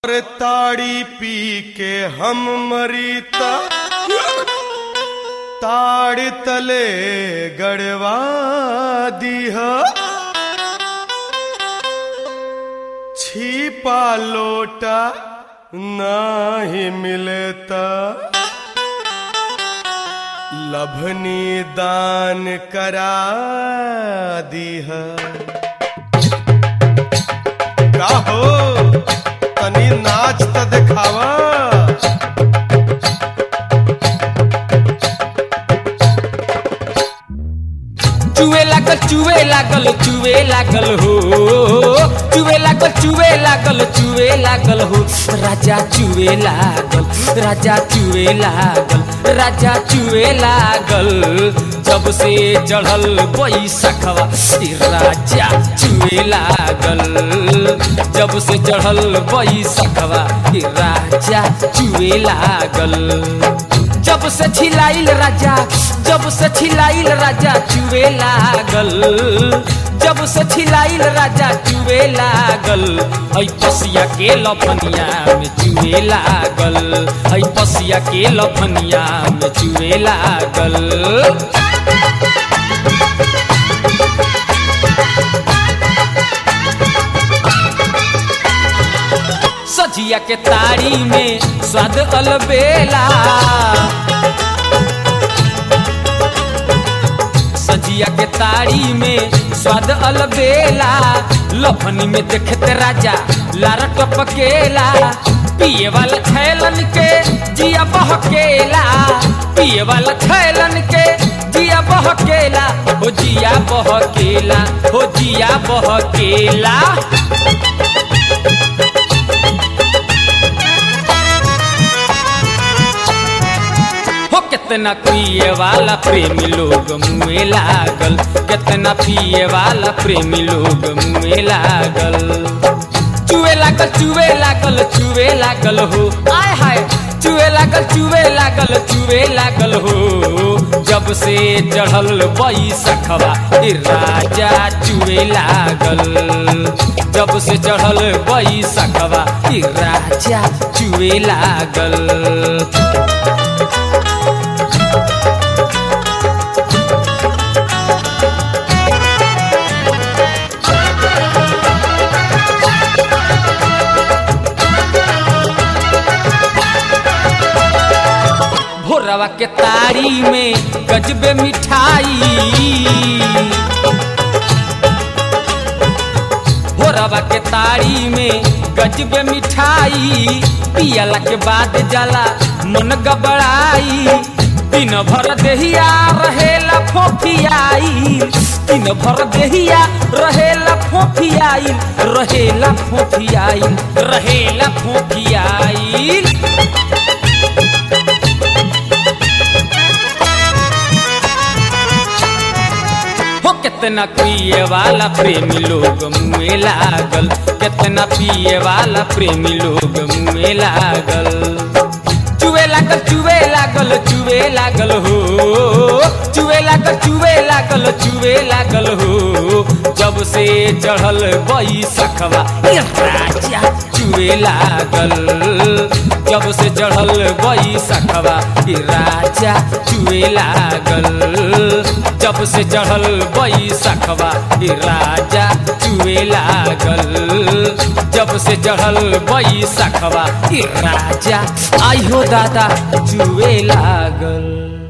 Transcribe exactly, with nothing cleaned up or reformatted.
और ताड़ी पी के हम मरीता ताड़ तले गड़वा दीहा छिपा लोटा नहीं मिलता लभनी दान करा दीहा का हो तनी नाच त दिखावा चुए लागल चुए लागल चुए लागल हो चुए लागल चुए लागल चुए लागल हो राजा चुए लागल राजा चुए लागल राजा चुए लागल जब से चढ़ल बैसखवा राजा चुए लागल जब से चढ़ल बैसखवा राजा चुए लागल जब से छिलाइल राजा जब से छिलाइल राजा चुए लागल जब से छिलाइल राजा चुए लागल ऐ पसिया के लफनिया में चुए लागल ऐ पसिया के लफनिया में चुए लागल सजिया के तारी में स्वाद अलबेला सजिया के तारी में स्वाद अलबेला लफनी में देखते राजा लारा टपकेला पिए वाला छैलन के जिया बहकेला पिए वाला छैलन के जिया बहकेला हो जिया बहकेला हो जिया बहकेला कितना पिए वाला प्रेमी लोग मुँह लागल कितना पिए वाला प्रेमी लोग मुँह लागल चुए लागल चुए लागल चुए लागल हो आय हाय चुए लागल चुए लागल चुए लागल हो जब से चढ़ल बैसखवा राजा चुए लागल जब से चढ़ल बैसखवा राजा चुए लागल भोरवा के तारी में गजबे मिठाई भोरवा के तारी में गजबे मिठाई पियला के बाद जाला मन गबड़ाई दिन भर देहिया रहेला फोफियाई दिन भर देहिया रहेला फोफियाई रहेला फोफियाई रहेला फोफियाई कितना पिए वाला प्रेमी लोग मुँह लागल कितना पिए वाला प्रेमी लोग मुँह लागल चुए लागल चुए लागल चुए लागल हो चुए लागल चुए लागल चुए लागल हो जब से चढ़ल बैसखवा राजा चुए लागल जब से चढ़ल बैसखवा राजा चुए लागल जब से चढ़ल बैसखवा राजा चुए लागल जब से चढ़ल बैसखवा राजा आइयो दादा चुए लागल।